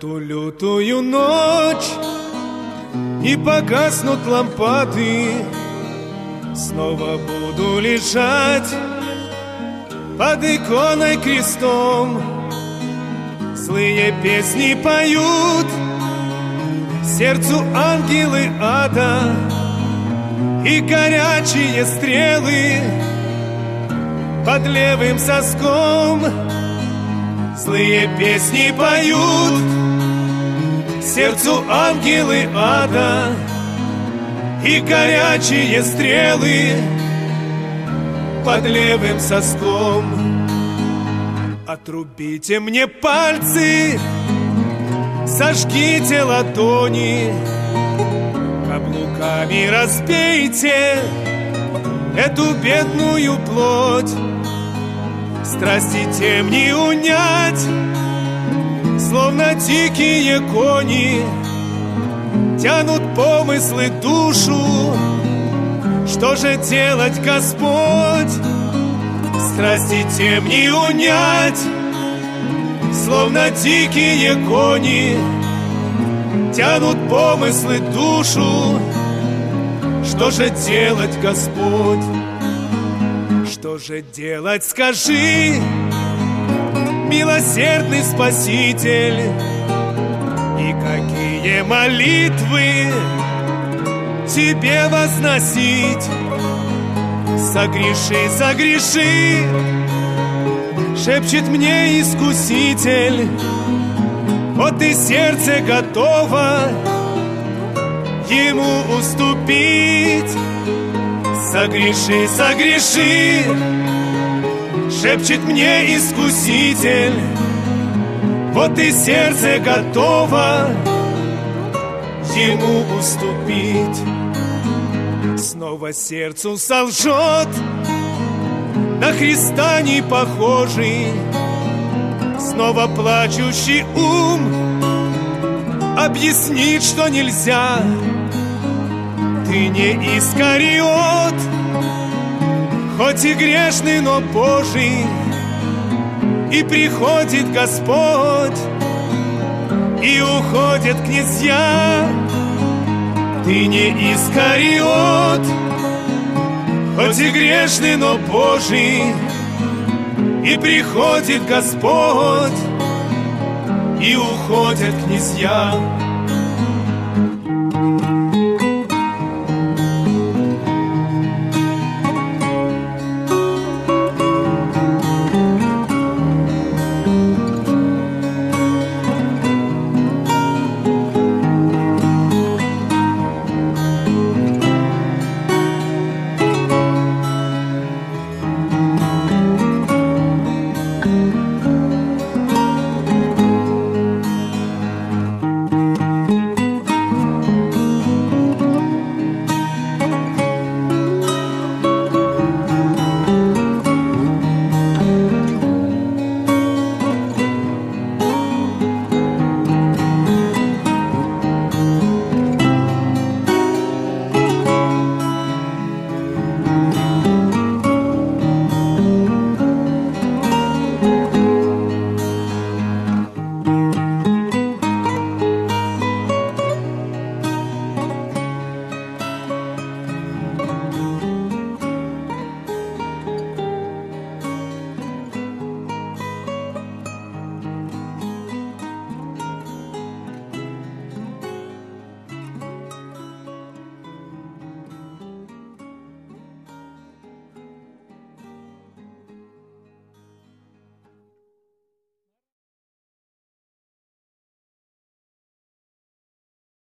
эту лютую ночь и погаснут лампады, снова буду лежать под иконой крестом. Злые песни поют сердцу ангелы ада, и горячие стрелы под левым соском. Злые песни поют сердцу ангелы ада, и горячие стрелы под левым соском. Отрубите мне пальцы, сожгите ладони, каблуками разбейте эту бедную плоть. Страсти тем не унять, словно дикие кони, тянут помыслы душу. Что же делать, Господь? Страсти тем не унять, словно дикие кони, тянут помыслы душу. Что же делать, Господь? Что же делать, скажи, милосердный Спаситель? И какие молитвы Тебе возносить? Согреши, согреши, шепчет мне Искуситель. Вот и сердце готово Ему уступить. Согреши, согреши, шепчет мне Искуситель. Вот и сердце готово Ему уступить. Снова сердцу солжет, на Христа не похожий, снова плачущий ум объяснит, что нельзя. Ты не Искариот, хоть и грешный, но Божий, и приходит Господь, и уходят князья. Ты не Искариот, хоть и грешный, но Божий, и приходит Господь, и уходят князья.